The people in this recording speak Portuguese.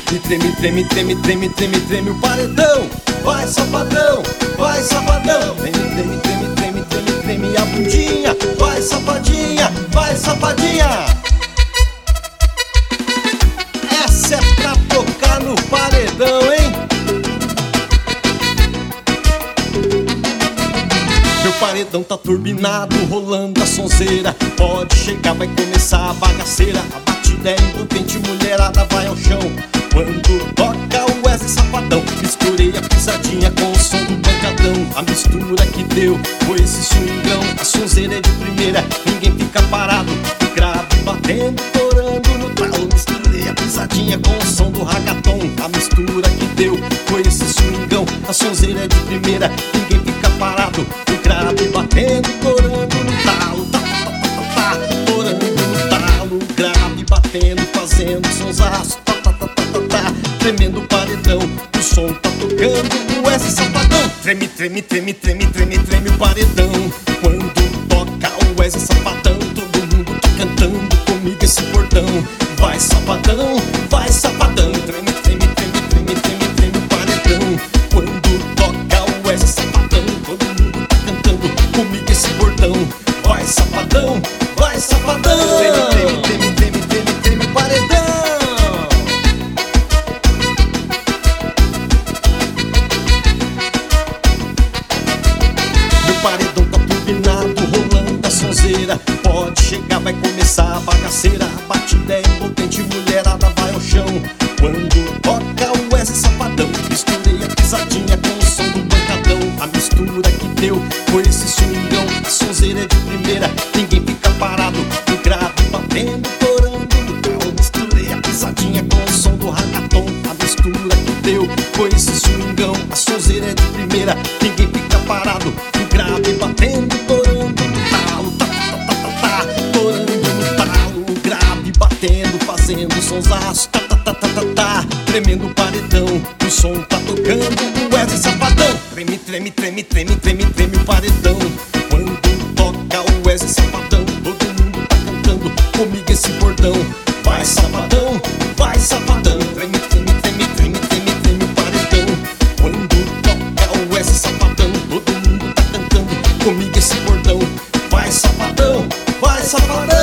E treme, treme, treme, treme, treme, treme o paredão. Vai safadão, vai safadão. Treme, treme, treme, treme, treme, treme a bundinha. Vai safadinha, vai safadinha. Essa é pra tocar no paredão, hein? Meu paredão tá turbinado, rolando a sonzeira. Pode chegar, vai começar a bagaceira. A batida é envolvente, mulherada vai ao chão. Quando toca o Wesley Safadão, misturei a pisadinha com o som do pancadão. A mistura que deu foi esse swingão. A sonzeira é de primeira, ninguém fica parado. O grave batendo, torando no talo. Misturei a pisadinha com o som do ragaton. A mistura que deu foi esse swingão. A sonzeira é de primeira, ninguém fica parado. O grave batendo, torando no talo. Tá, tá, tá, tá, tá, torando no talo. O grave batendo, fazendo sonsaço. Tá, tá, tá, tá, tá, tá, tremendo o paredão. O som tá tocando, o Wesley Safadão. Treme, treme, treme, treme, treme, treme o paredão. Quando toca o Wesley Safadão, todo mundo tá cantando comigo esse bordão. Vai safadão, vai safadão. Treme, treme, treme, treme, treme, treme o paredão. Quando toca o Wesley Safadão, todo mundo tá cantando comigo esse bordão. Vai safadão, vai safadão. Treme, treme, treme, treme, treme, treme o paredão. Meu paredão tá turbinado, rolando a sonzeira. Pode chegar, vai começar a bagaceira. A batida é envolvente, mulherada vai ao chão. Quando toca o Wesley Safadão, misturei a pisadinha com o som do pancadão. A mistura que deu foi esse swingão. A sonzeira é de primeira, ninguém fica parado. O grave batendo, torando no carro. Misturei a pisadinha com o som do ragaton. A mistura que deu foi esse swingão. A sonzeira é de primeira, ninguém fica parado. O grave batendo, torando no talo. Tá, tá, tá, tá, tá, torando no talo. O grave batendo, fazendo sonsaço. Tá, tá, tá, tá, tá, tá, tremendo o paredão. O som tá tocando, o Wesley Safadão. Treme, treme, treme, treme, treme, treme o paredão. Quando toca o Wesley Safadão, todo mundo tá cantando comigo esse bordão. Vai safadão, vai safadão. Treme, treme, treme, treme, treme, treme o paredão. Quando toca o Wesley Safadão, todo mundo tá cantando comigo esse bordão. Vai safadão, vai safadão.